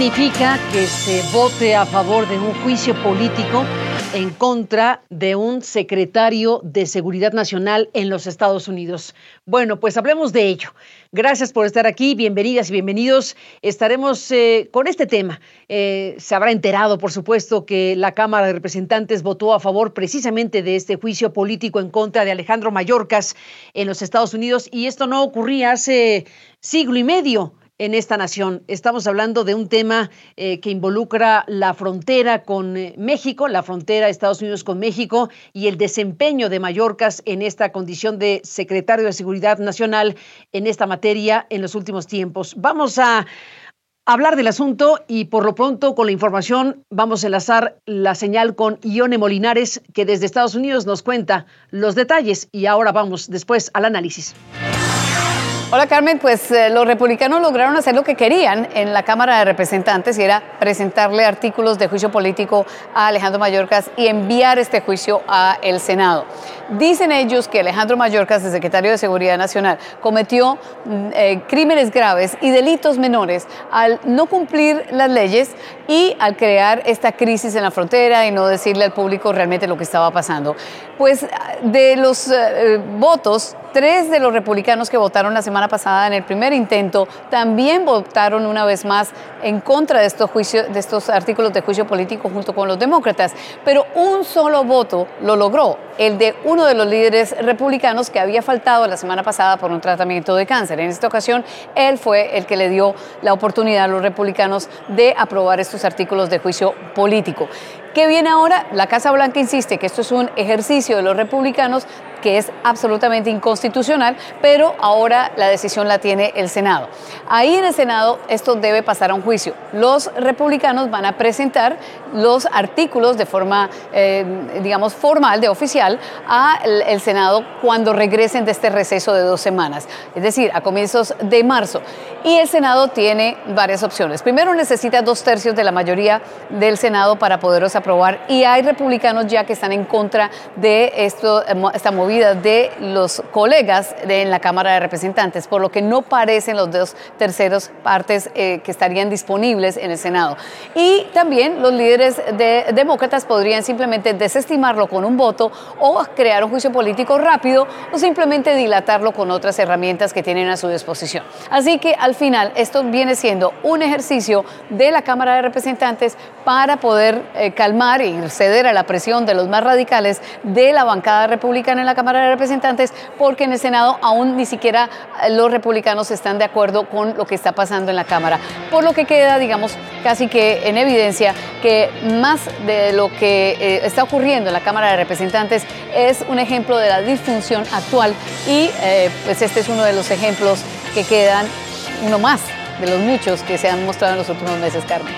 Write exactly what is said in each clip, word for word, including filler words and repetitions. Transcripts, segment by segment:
significa que se vote a favor de un juicio político en contra de un secretario de Seguridad Nacional en los Estados Unidos. Bueno, pues hablemos de ello. Gracias por estar aquí, bienvenidas y bienvenidos. Estaremos eh, con este tema. Eh, se habrá enterado, por supuesto, que la Cámara de Representantes votó a favor precisamente de este juicio político en contra de Alejandro Mayorkas en los Estados Unidos, y esto no ocurría hace siglo y medio. En esta nación estamos hablando de un tema eh, que involucra la frontera con eh, México, la frontera de Estados Unidos con México, y el desempeño de Mayorkas en esta condición de secretario de Seguridad Nacional en esta materia en los últimos tiempos. Vamos a hablar del asunto y por lo pronto con la información vamos a enlazar la señal con Ione Molinares, que desde Estados Unidos nos cuenta los detalles, y ahora vamos después al análisis. Hola Carmen, pues eh, los republicanos lograron hacer lo que querían en la Cámara de Representantes, y era presentarle artículos de juicio político a Alejandro Mayorkas y enviar este juicio al Senado. Dicen ellos que Alejandro Mayorkas, el secretario de Seguridad Nacional, cometió eh, crímenes graves y delitos menores al no cumplir las leyes y al crear esta crisis en la frontera y no decirle al público realmente lo que estaba pasando. Pues de los eh, votos, tres de los republicanos que votaron la semana pasada en el primer intento también votaron una vez más en contra de estos, juicios, de estos artículos de juicio político junto con los demócratas, pero un solo voto lo logró, el de uno de los líderes republicanos que había faltado la semana pasada por un tratamiento de cáncer. En esta ocasión, él fue el que le dio la oportunidad a los republicanos de aprobar estos artículos de juicio político. ¿Qué viene ahora? La Casa Blanca insiste que esto es un ejercicio de los republicanos que es absolutamente inconstitucional, pero ahora la decisión la tiene el Senado. Ahí en el Senado esto debe pasar a un juicio. Los republicanos van a presentar los artículos de forma, eh, digamos, formal, de oficial, al Senado cuando regresen de este receso de dos semanas, es decir, a comienzos de marzo. Y el Senado tiene varias opciones. Primero, necesita dos tercios de la mayoría del Senado para poderlos aprobar, y hay republicanos ya que están en contra de esto, esta movida de los colegas de, en la Cámara de Representantes, por lo que no parecen los dos terceros partes eh, que estarían disponibles en el Senado. Y también los líderes de, demócratas podrían simplemente desestimarlo con un voto o crear un juicio político rápido o simplemente dilatarlo con otras herramientas que tienen a su disposición. Así que al final esto viene siendo un ejercicio de la Cámara de Representantes para poder eh, calmar y ceder a la presión de los más radicales de la bancada republicana en la Cámara de Representantes, porque en el Senado aún ni siquiera los republicanos están de acuerdo con lo que está pasando en la Cámara. Por lo que queda, digamos, casi que en evidencia que más de lo que eh, está ocurriendo en la Cámara de Representantes es un ejemplo de la disfunción actual, y eh, pues este es uno de los ejemplos que quedan, uno más de los muchos que se han mostrado en los últimos meses, Carmen.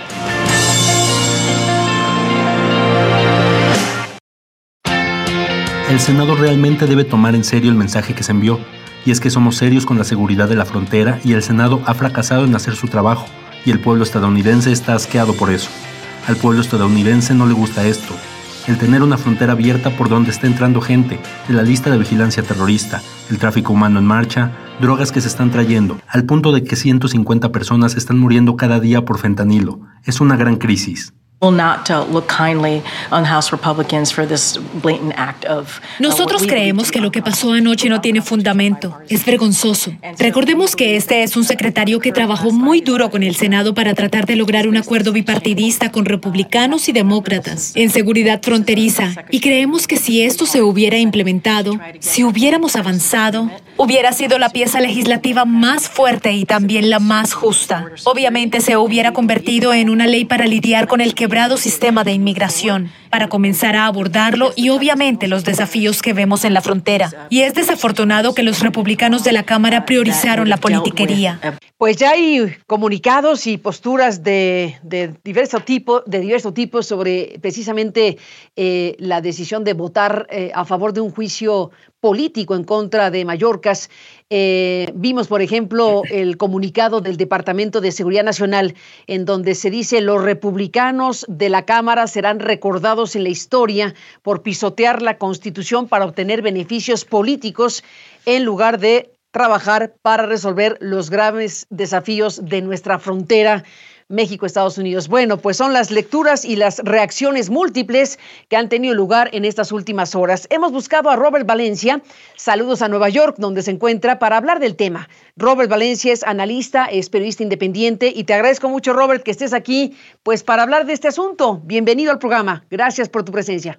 El Senado realmente debe tomar en serio el mensaje que se envió, y es que somos serios con la seguridad de la frontera, y el Senado ha fracasado en hacer su trabajo, y el pueblo estadounidense está asqueado por eso. Al pueblo estadounidense no le gusta esto, el tener una frontera abierta por donde está entrando gente, de la lista de vigilancia terrorista, el tráfico humano en marcha, drogas que se están trayendo, al punto de que ciento cincuenta personas están muriendo cada día por fentanilo. Es una gran crisis. Nosotros creemos que lo que pasó anoche no tiene fundamento. Es vergonzoso. Recordemos que este es un secretario que trabajó muy duro con el Senado para tratar de lograr un acuerdo bipartidista con republicanos y demócratas en seguridad fronteriza. Y creemos que si esto se hubiera implementado, si hubiéramos avanzado, hubiera sido la pieza legislativa más fuerte y también la más justa. Obviamente se hubiera convertido en una ley para lidiar con el quebrado sistema de inmigración, para comenzar a abordarlo y obviamente los desafíos que vemos en la frontera. Y es desafortunado que los republicanos de la Cámara priorizaron la politiquería. Pues ya hay comunicados y posturas de, de, diverso, tipo, de diverso tipo sobre precisamente eh, la decisión de votar eh, a favor de un juicio político en contra de Mayorkas. Eh, vimos, por ejemplo, el comunicado del Departamento de Seguridad Nacional, en donde se dice: los republicanos de la Cámara serán recordados en la historia por pisotear la Constitución para obtener beneficios políticos en lugar de trabajar para resolver los graves desafíos de nuestra frontera. México-Estados Unidos. Bueno, pues son las lecturas y las reacciones múltiples que han tenido lugar en estas últimas horas. Hemos buscado a Robert Valencia, saludos a Nueva York, donde se encuentra, para hablar del tema. Robert Valencia es analista, es periodista independiente y te agradezco mucho, Robert, que estés aquí pues para hablar de este asunto. Bienvenido al programa. Gracias por tu presencia.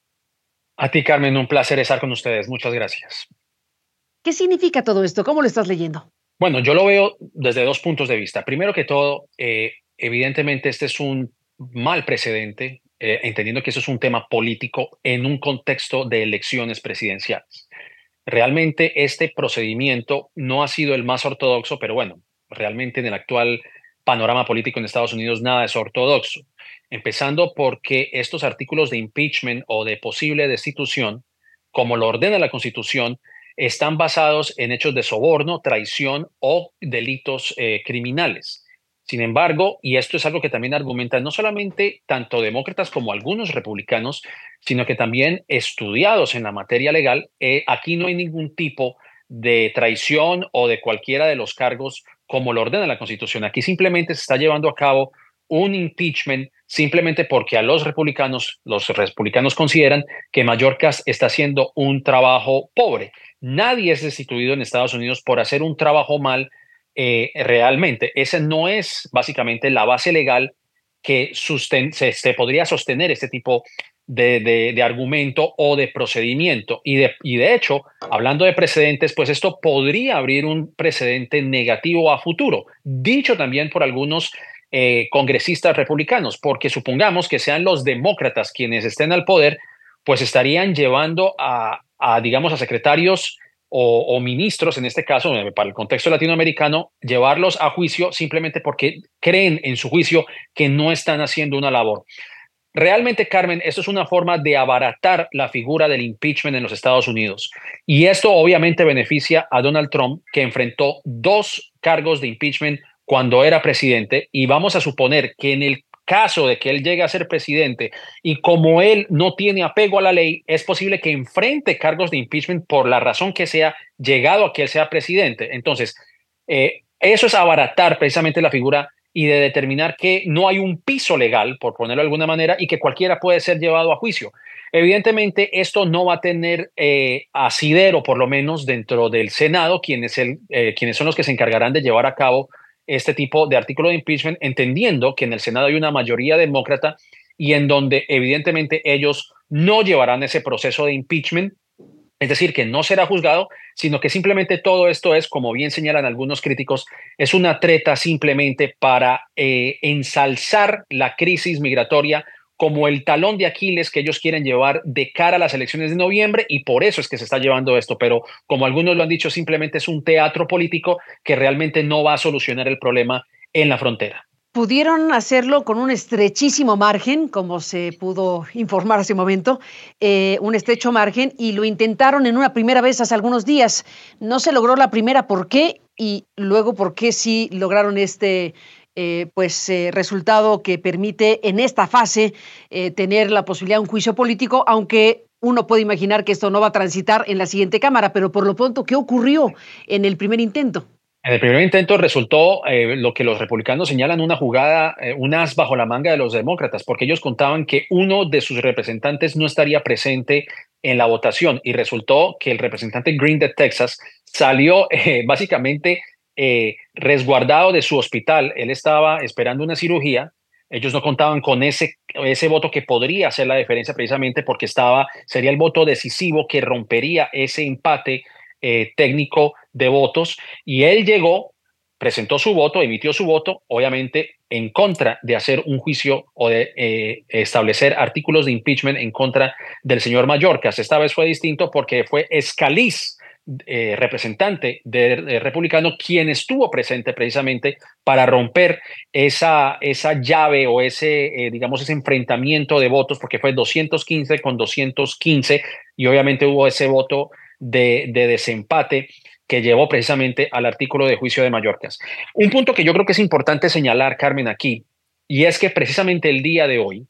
A ti, Carmen, un placer estar con ustedes. Muchas gracias. ¿Qué significa todo esto? ¿Cómo lo estás leyendo? Bueno, yo lo veo desde dos puntos de vista. Primero que todo, eh, evidentemente este es un mal precedente, eh, entendiendo que eso es un tema político en un contexto de elecciones presidenciales. Realmente este procedimiento no ha sido el más ortodoxo, pero bueno, realmente en el actual panorama político en Estados Unidos nada es ortodoxo. Empezando porque estos artículos de impeachment o de posible destitución, como lo ordena la Constitución, están basados en hechos de soborno, traición o delitos eh, criminales. Sin embargo, y esto es algo que también argumentan no solamente tanto demócratas como algunos republicanos, sino que también estudiados en la materia legal, eh, aquí no hay ningún tipo de traición o de cualquiera de los cargos como lo ordena la Constitución. Aquí simplemente se está llevando a cabo un impeachment simplemente porque a los republicanos, los republicanos consideran que Mayorkas está haciendo un trabajo pobre. Nadie es destituido en Estados Unidos por hacer un trabajo mal eh, realmente. Esa no es básicamente la base legal que susten se, se podría sostener este tipo de, de, de argumento o de procedimiento. Y de, y de hecho, hablando de precedentes, pues esto podría abrir un precedente negativo a futuro, dicho también por algunos eh, congresistas republicanos, porque supongamos que sean los demócratas quienes estén al poder, pues estarían llevando a, a digamos, a secretarios o, o ministros, en este caso, para el contexto latinoamericano, llevarlos a juicio simplemente porque creen en su juicio que no están haciendo una labor. Realmente, Carmen, esto es una forma de abaratar la figura del impeachment en los Estados Unidos. Y esto obviamente beneficia a Donald Trump, que enfrentó dos cargos de impeachment cuando era presidente. Y vamos a suponer que en el caso de que él llegue a ser presidente y como él no tiene apego a la ley, es posible que enfrente cargos de impeachment por la razón que sea, llegado a que él sea presidente. Entonces, eh, eso es abaratar precisamente la figura y de determinar que no hay un piso legal, por ponerlo de alguna manera, y que cualquiera puede ser llevado a juicio. Evidentemente, esto no va a tener eh, asidero, por lo menos dentro del Senado, quienes, el, eh, quienes son los que se encargarán de llevar a cabo este tipo de artículo de impeachment, entendiendo que en el Senado hay una mayoría demócrata y en donde evidentemente ellos no llevarán ese proceso de impeachment. Es decir, que no será juzgado, sino que simplemente todo esto es, como bien señalan algunos críticos, es una treta simplemente para eh, ensalzar la crisis migratoria como el talón de Aquiles que ellos quieren llevar de cara a las elecciones de noviembre, y por eso es que se está llevando esto. Pero como algunos lo han dicho, simplemente es un teatro político que realmente no va a solucionar el problema en la frontera. Pudieron hacerlo con un estrechísimo margen, como se pudo informar hace un momento, eh, un estrecho margen, y lo intentaron en una primera vez hace algunos días. No se logró la primera, ¿por qué? Y luego, ¿por qué sí lograron este eh, pues, eh, resultado que permite en esta fase eh, tener la posibilidad de un juicio político, aunque uno puede imaginar que esto no va a transitar en la siguiente Cámara, pero por lo pronto, ¿qué ocurrió en el primer intento? En el primer intento resultó eh, lo que los republicanos señalan una jugada, eh, un as bajo la manga de los demócratas, porque ellos contaban que uno de sus representantes no estaría presente en la votación y resultó que el representante Green de Texas salió eh, básicamente eh, resguardado de su hospital. Él estaba esperando una cirugía. Ellos no contaban con ese, ese voto que podría hacer la diferencia precisamente porque estaba, sería el voto decisivo que rompería ese empate eh, técnico de votos, y él llegó, presentó su voto, emitió su voto, obviamente en contra de hacer un juicio o de eh, establecer artículos de impeachment en contra del señor Mayorkas. Esta vez fue distinto porque fue Scalise, eh, representante de, de republicano, quien estuvo presente precisamente para romper esa, esa llave o ese, eh, digamos, ese enfrentamiento de votos, porque fue doscientos quince con doscientos quince y obviamente hubo ese voto de, de desempate que llevó precisamente al artículo de juicio de Mayorkas. Un punto que yo creo que es importante señalar, Carmen, aquí, y es que precisamente el día de hoy,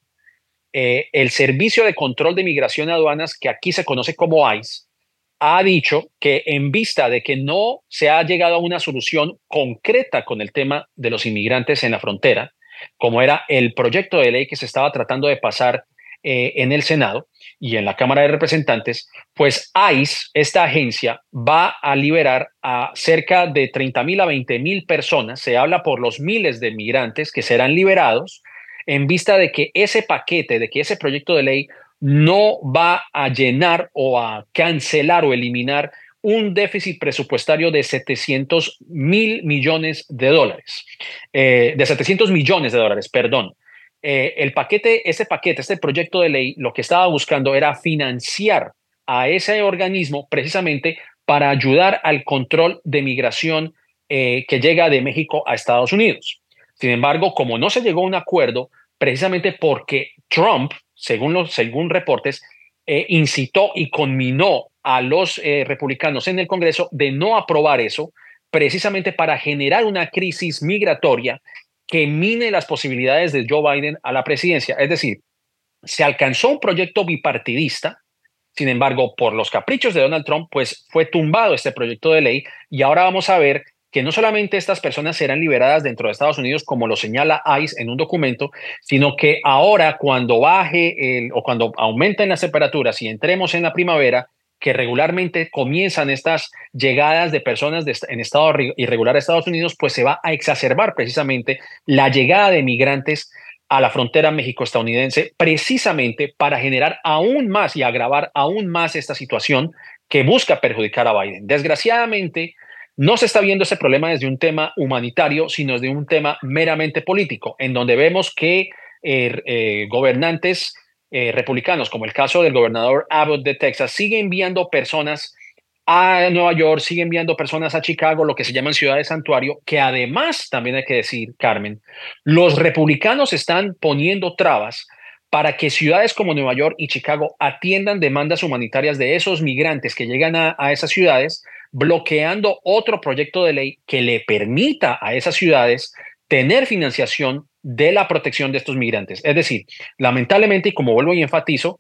eh, el Servicio de Control de Migración y Aduanas, que aquí se conoce como ICE, ha dicho que en vista de que no se ha llegado a una solución concreta con el tema de los inmigrantes en la frontera, como era el proyecto de ley que se estaba tratando de pasar eh, en el Senado y en la Cámara de Representantes, pues ICE, esta agencia, va a liberar a cerca de treinta mil a veinte mil personas. Se habla por los miles de migrantes que serán liberados en vista de que ese paquete, de que ese proyecto de ley no va a llenar o a cancelar o eliminar un déficit presupuestario de setecientos mil millones de dólares, eh, de setecientos millones de dólares, perdón. Eh, el paquete, ese paquete, este proyecto de ley, lo que estaba buscando era financiar a ese organismo precisamente para ayudar al control de migración eh, que llega de México a Estados Unidos. Sin embargo, como no se llegó a un acuerdo, precisamente porque Trump, según los según reportes, eh, incitó y conminó a los eh, republicanos en el Congreso de no aprobar eso, precisamente para generar una crisis migratoria que mine las posibilidades de Joe Biden a la presidencia. Es decir, se alcanzó un proyecto bipartidista. Sin embargo, por los caprichos de Donald Trump, pues fue tumbado este proyecto de ley y ahora vamos a ver que no solamente estas personas serán liberadas dentro de Estados Unidos, como lo señala ICE en un documento, sino que ahora cuando baje el, o cuando aumenten las temperaturas y entremos en la primavera, que regularmente comienzan estas llegadas de personas de, en estado irregular a Estados Unidos, pues se va a exacerbar precisamente la llegada de migrantes a la frontera méxico-estadounidense, precisamente para generar aún más y agravar aún más esta situación que busca perjudicar a Biden. Desgraciadamente, no se está viendo ese problema desde un tema humanitario, sino desde un tema meramente político, en donde vemos que eh, eh, gobernantes eh, republicanos, como el caso del gobernador Abbott de Texas, sigue enviando personas a Nueva York, sigue enviando personas a Chicago, lo que se llaman ciudades santuario, que además, también hay que decir, Carmen, los republicanos están poniendo trabas para que ciudades como Nueva York y Chicago atiendan demandas humanitarias de esos migrantes que llegan a, a esas ciudades, bloqueando otro proyecto de ley que le permita a esas ciudades tener financiación de la protección de estos migrantes. Es decir, lamentablemente, y como vuelvo y enfatizo,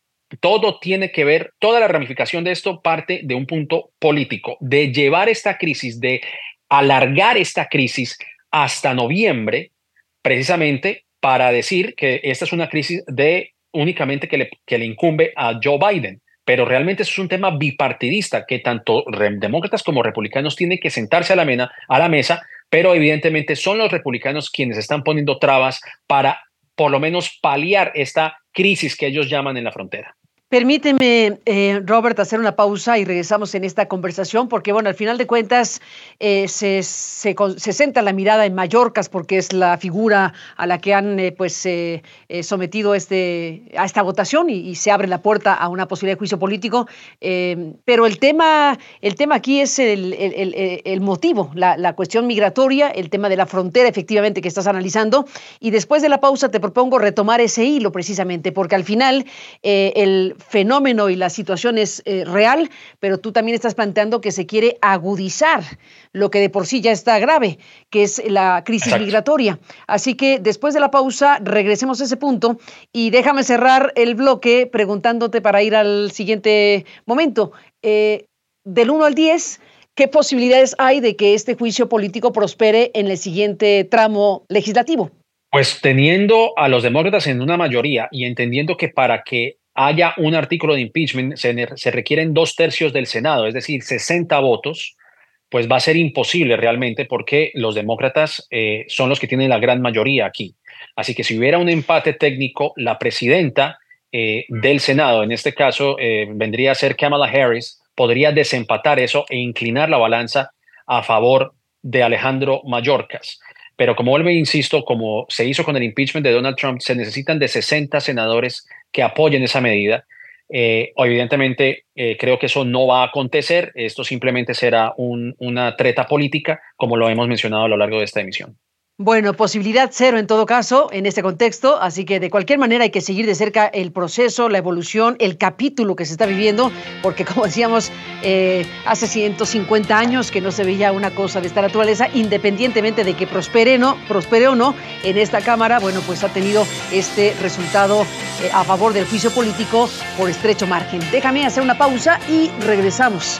todo tiene que ver, toda la ramificación de esto parte de un punto político, de llevar esta crisis, de alargar esta crisis hasta noviembre, precisamente para decir que esta es una crisis de únicamente que le, que le incumbe a Joe Biden. Pero realmente eso es un tema bipartidista que tanto demócratas como republicanos tienen que sentarse a la, mena, a la mesa, pero evidentemente son los republicanos quienes están poniendo trabas para por lo menos paliar esta crisis que ellos llaman en la frontera. Permíteme, eh, Robert, hacer una pausa y regresamos en esta conversación porque, bueno, al final de cuentas eh, se, se, se centra la mirada en Mayorkas porque es la figura a la que han eh, pues, eh, eh, sometido este, a esta votación y, y se abre la puerta a una posibilidad de juicio político. Eh, pero el tema, el tema aquí es el, el, el, el motivo, la, la cuestión migratoria, el tema de la frontera, efectivamente, que estás analizando. Y después de la pausa te propongo retomar ese hilo precisamente porque al final eh, el fenómeno y la situación es eh, real, pero tú también estás planteando que se quiere agudizar lo que de por sí ya está grave, que es la crisis Exacto. migratoria. Así que después de la pausa regresemos a ese punto y déjame cerrar el bloque preguntándote para ir al siguiente momento. Eh, del uno al diez, ¿qué posibilidades hay de que este juicio político prospere en el siguiente tramo legislativo? Pues teniendo a los demócratas en una mayoría y entendiendo que para que haya un artículo de impeachment, se, se requieren dos tercios del Senado, es decir, sesenta votos, pues va a ser imposible realmente porque los demócratas eh, son los que tienen la gran mayoría aquí. Así que si hubiera un empate técnico, la presidenta eh, del Senado, en este caso eh, vendría a ser Kamala Harris, podría desempatar eso e inclinar la balanza a favor de Alejandro Mayorkas. Pero como vuelvo e insisto, como se hizo con el impeachment de Donald Trump, se necesitan de sesenta senadores que apoyen esa medida. Eh, evidentemente, eh, creo que eso no va a acontecer. Esto simplemente será un, una treta política, como lo hemos mencionado a lo largo de esta emisión. Bueno, posibilidad cero en todo caso en este contexto, así que de cualquier manera hay que seguir de cerca el proceso, la evolución, el capítulo que se está viviendo, porque como decíamos, eh, hace ciento cincuenta años que no se veía una cosa de esta naturaleza, independientemente de que prospere, no, prospere o no, en esta Cámara, bueno, pues ha tenido este resultado eh, a favor del juicio político por estrecho margen. Déjame hacer una pausa y regresamos.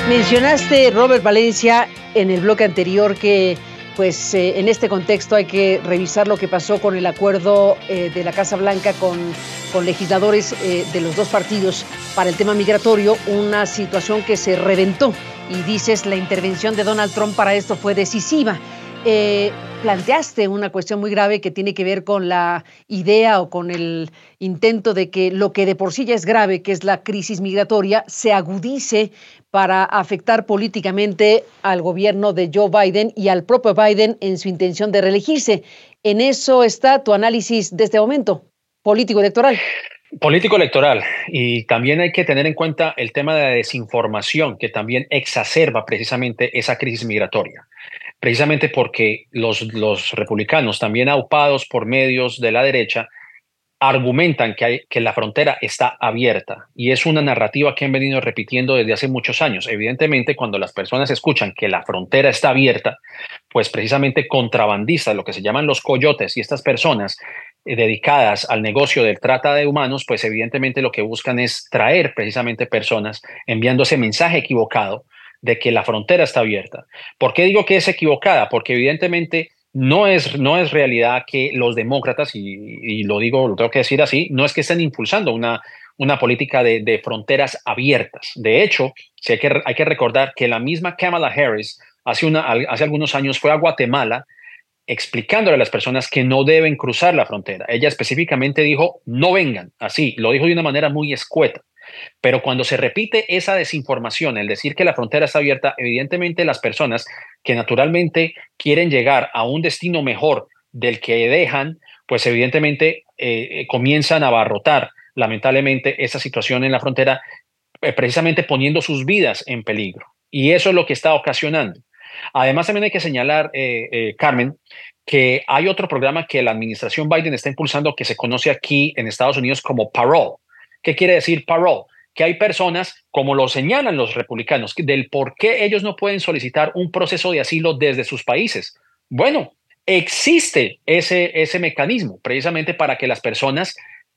Mencionaste, Robert Valencia, en el bloque anterior que pues eh, en este contexto hay que revisar lo que pasó con el acuerdo eh, de la Casa Blanca con, con legisladores eh, de los dos partidos para el tema migratorio, una situación que se reventó y dices la intervención de Donald Trump para esto fue decisiva. Eh, planteaste una cuestión muy grave que tiene que ver con la idea o con el intento de que lo que de por sí ya es grave, que es la crisis migratoria, se agudice para afectar políticamente al gobierno de Joe Biden y al propio Biden en su intención de reelegirse. ¿En eso está tu análisis de este momento político-electoral? Político-electoral. Y también hay que tener en cuenta el tema de la desinformación, que también exacerba precisamente esa crisis migratoria. Precisamente porque los, los republicanos, también aupados por medios de la derecha, argumentan que, hay, que la frontera está abierta y es una narrativa que han venido repitiendo desde hace muchos años. Evidentemente, cuando las personas escuchan que la frontera está abierta, pues precisamente contrabandistas, lo que se llaman los coyotes y estas personas eh, dedicadas al negocio del trata de humanos, pues evidentemente lo que buscan es traer precisamente personas enviando ese mensaje equivocado de que la frontera está abierta. ¿Por qué digo que es equivocada? Porque evidentemente no es, no es realidad que los demócratas, y, y lo digo, lo tengo que decir así, no es que estén impulsando una, una política de, de fronteras abiertas. De hecho, sí hay, que, hay que recordar que la misma Kamala Harris hace, una, hace algunos años fue a Guatemala explicándole a las personas que no deben cruzar la frontera. Ella específicamente dijo, no vengan, así, lo dijo de una manera muy escueta. Pero cuando se repite esa desinformación, el decir que la frontera está abierta, evidentemente las personas que naturalmente quieren llegar a un destino mejor del que dejan, pues evidentemente eh, comienzan a abarrotar lamentablemente esa situación en la frontera, eh, precisamente poniendo sus vidas en peligro. Y eso es lo que está ocasionando. Además, también hay que señalar, eh, eh, Carmen, que hay otro programa que la administración Biden está impulsando que se conoce aquí en Estados Unidos como parole. ¿Qué quiere decir parole? Que hay personas, como lo señalan los republicanos, del por qué ellos no pueden solicitar un proceso de asilo desde sus países. Bueno, existe ese, ese mecanismo precisamente para que las personas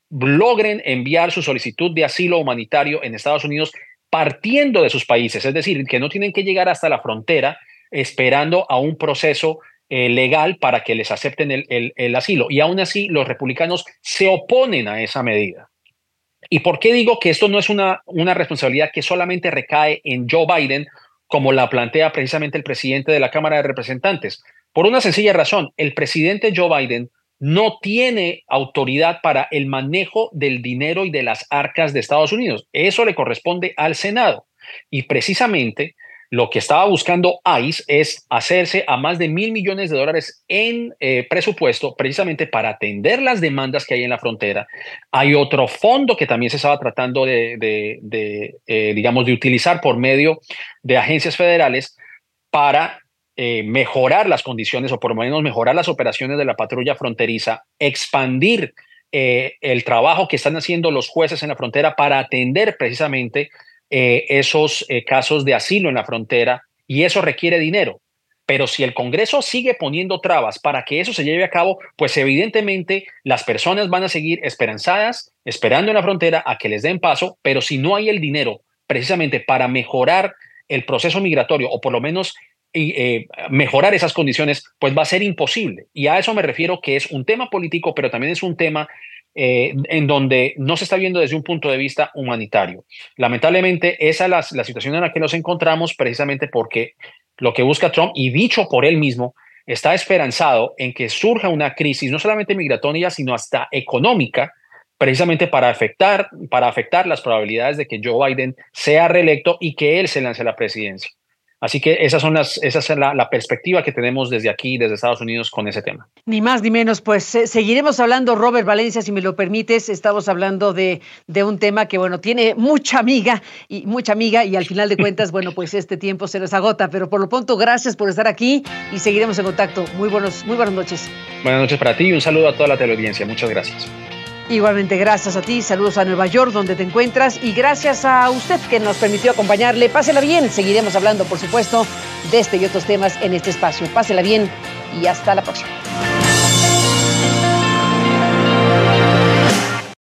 logren enviar su solicitud de asilo humanitario en Estados Unidos partiendo de sus países. Es decir, que no tienen que llegar hasta la frontera esperando a un proceso eh, legal para que les acepten el, el, el asilo. Y aún así, los republicanos se oponen a esa medida. ¿Y por qué digo que esto no es una, una responsabilidad que solamente recae en Joe Biden, como la plantea precisamente el presidente de la Cámara de Representantes? Por una sencilla razón, el presidente Joe Biden no tiene autoridad para el manejo del dinero y de las arcas de Estados Unidos. Eso le corresponde al Senado. Y precisamente lo que estaba buscando ICE es hacerse a más de mil millones de dólares en eh, presupuesto precisamente para atender las demandas que hay en la frontera. Hay otro fondo que también se estaba tratando de, de, de eh, digamos, de utilizar por medio de agencias federales para eh, mejorar las condiciones o por lo menos mejorar las operaciones de la patrulla fronteriza, expandir eh, el trabajo que están haciendo los jueces en la frontera para atender precisamente Eh, esos eh, casos de asilo en la frontera, y eso requiere dinero. Pero si el Congreso sigue poniendo trabas para que eso se lleve a cabo, pues evidentemente las personas van a seguir esperanzadas, esperando en la frontera a que les den paso, pero si no hay el dinero precisamente para mejorar el proceso migratorio o por lo menos eh, mejorar esas condiciones, pues va a ser imposible. Y a eso me refiero, que es un tema político, pero también es un tema Eh, en donde no se está viendo desde un punto de vista humanitario. Lamentablemente, esa es la, la situación en la que nos encontramos, precisamente porque lo que busca Trump, y dicho por él mismo, está esperanzado en que surja una crisis no solamente migratoria, sino hasta económica, precisamente para afectar, para afectar las probabilidades de que Joe Biden sea reelecto y que él se lance a la presidencia. Así que esas son las, esa es la, la perspectiva que tenemos desde aquí, desde Estados Unidos, con ese tema. Ni más ni menos, pues eh, seguiremos hablando, Robert Valencia, si me lo permites. Estamos hablando de, de un tema que, bueno, tiene mucha amiga y mucha amiga y al final de cuentas, bueno, pues este tiempo se nos agota, pero por lo pronto, gracias por estar aquí y seguiremos en contacto. Muy buenos, muy buenas noches. Buenas noches para ti y un saludo a toda la teleaudiencia. Muchas gracias. Igualmente, gracias a ti, saludos a Nueva York, donde te encuentras, y gracias a usted que nos permitió acompañarle. Pásela bien, seguiremos hablando, por supuesto, de este y otros temas en este espacio. Pásela bien y hasta la próxima.